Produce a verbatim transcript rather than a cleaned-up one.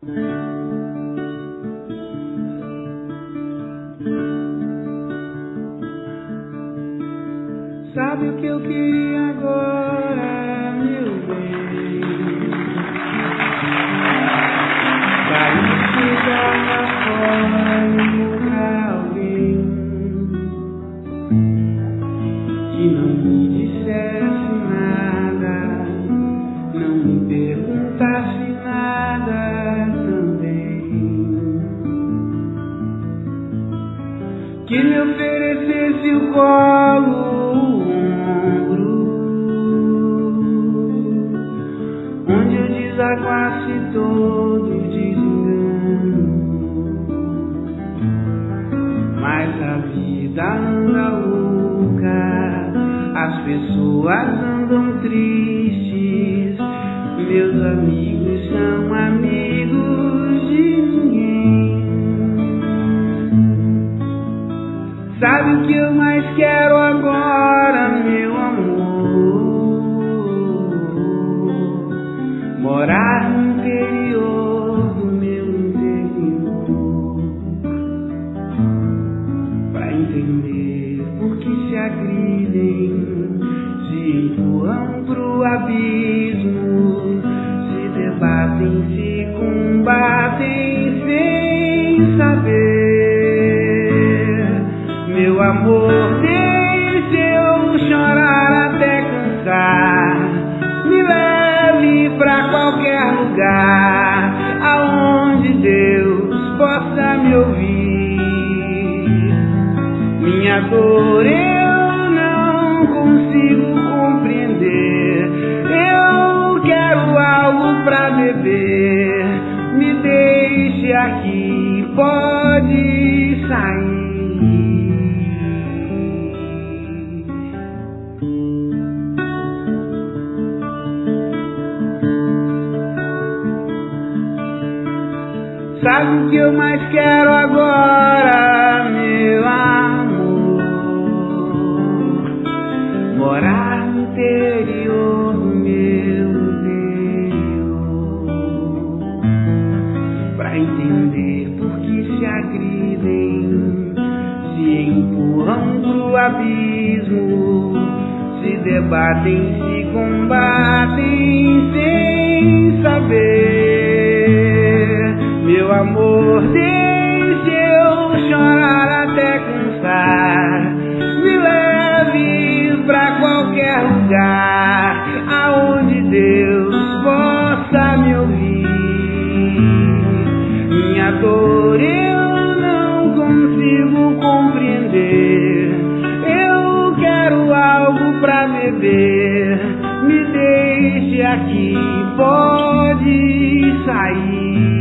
Sabe o que eu queria agora, meu bem? Sair, chegar lá fora e encontrar alguém que não me dissesse nada, não me perguntasse nada também, que me oferecesse o colo, onde eu desaguasse todo desengano. Mas a vida anda louca, as pessoas andam tristes, meus amigos são amigos de ninguém. Sabe o que eu mais quero agora, meu amor? Morar no interior do meu interior, pra entender por que se agridem, se empurram pro abismo, se debatem, se combatem sem saber. Meu amor, deixe eu chorar até cansar, me leve pra qualquer lugar aonde Deus possa me ouvir. Minha dor eu não consigo compreender, eu quero algo pra beber, me deixe aqui, pode sair. Sabe o que eu mais quero agora, meu amor? Morar no interior do meu interior, pra entender por que se agridem, se empurram pro abismo, se debatem, se combatem sem saber. Meu amor, deixe eu chorar até cansar, me leve pra qualquer lugar aonde Deus possa me ouvir. Minha dor eu não consigo compreender, eu quero algo pra beber, me deixe aqui, pode sair.